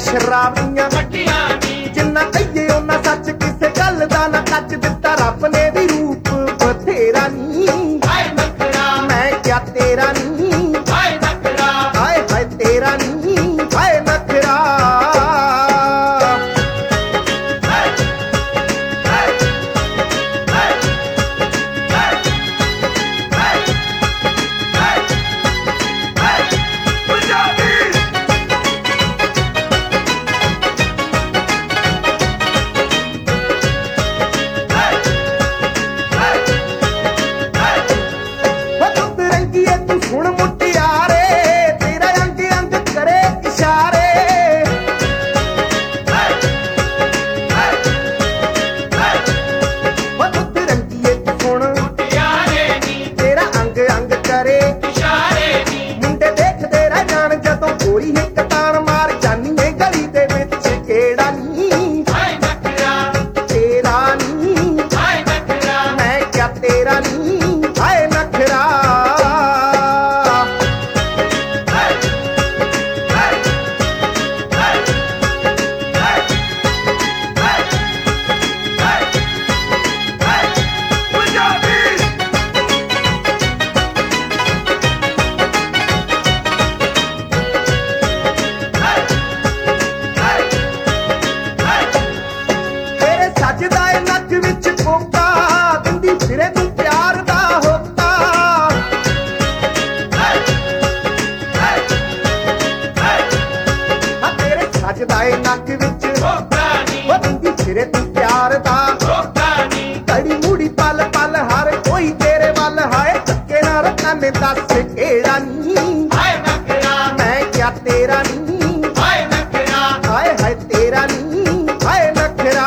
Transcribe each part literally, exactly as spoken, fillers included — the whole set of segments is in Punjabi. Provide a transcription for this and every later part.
ਸ਼ਰਾਬੀਆਂ ਵੱਡੀਆਂ ਨੀ ਜਿੰਨਾ ਕਹੀਏ ਉਹਨਾਂ ਸੱਚ ਕਿਸੇ ਗੱਲ ਦਾ ਨਾ ਕੱਚ ਦਿੱਤਾ ਰੱਬ ਨੇ ਵੀ ਰੂਪ ਬਥੇਰਾ ਨੀ ਹਾਏ ਨਖਰਾ ਮੈਂ ਕਿਆ ਤੇਰਾ ਨੀ ਹਾਏ ਨਖਰਾ ਹਾਏ ਹਾਏ ਤੇਰਾ ਨੀ ਹਾਏ ਨਖਰਾ ਹੁਣ ਮੁਟਿਆਰੇ ਤੇਰਾ ਅੰਗ ਅੰਗ ਕਰੇ ਇਸ਼ਾਰੇ ਬਹੁਤ ਰੰਗੀਏ ਤੂੰ ਸੁਣ ਮੁਟਿਆਰੇ ਨੀ ਤੇਰਾ ਅੰਗ ਅੰਗ ਕਰੇ ਇਸ਼ਾਰੇ ਨੀ ਮੁੰਡੇ ਦੇਖਦੇ ਰਹਿ ਜਾਣ ਜਦੋਂ ਗੋਰੀ ਇੱਕ ਤਾਣ ਮਾਰ ਜਾਨੀ ਏ ਗਲੀ ਦੇ ਵਿੱਚ ਕਿਹੜਾ ਨੀ ਹਾਏ ਨਖਰਾ ਤੇਰਾ ਨੀ ਹਾਏ ਨਖਰਾ ਮੈਂ ਕਿਆ ਤੇਰਾ ਨੀ ਹਾਏ ਨਖਰਾ ਸੱਜਦਾ ਏ ਨੱਕ ਵਿੱਚ ਕੋਕਾ ਦਿੰਦੀ ਫਿਰੇ ਤੂੰ ਪਿਆਰ ਦਾ ਹੋਤਾ ਹਾਂ ਤੇਰੇ ਸੱਜਦਾ ਏ ਨੱਕ ਵਿੱਚ ਹੋਤਾ ਨੀ ਉਹ ਦਿੰਦੀ ਫਿਰੇ ਤੂੰ ਪਿਆਰ ਦਾ ਹੋਤਾ ਨੀ ਕੜੀ ਮੂੜੀ ਪਲ ਪਲ ਹਰ ਕੋਈ ਤੇਰੇ ਵੱਲ ਹਾਏ ਧੱਕੇ ਨਾਲ ਰੱਖਾਂ ਨੇ ਦੱਸ ਕਿਹੜਾ ਨੀ ਹਾਏ ਨਖਰਾ ਮੈਂ ਕਿਆ ਤੇਰਾ ਨੀ ਹਾਏ ਨਖਰਾ ਹਾਏ ਹਾਏ ਤੇਰਾ ਨੀ ਹਾਏ ਨਖਰਾ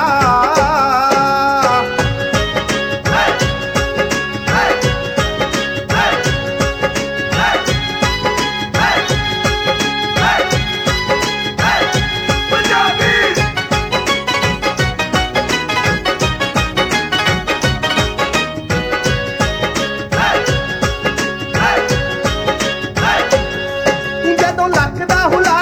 ਜਦੋਂ ਲੱਗਦਾ ਹੁਲਾ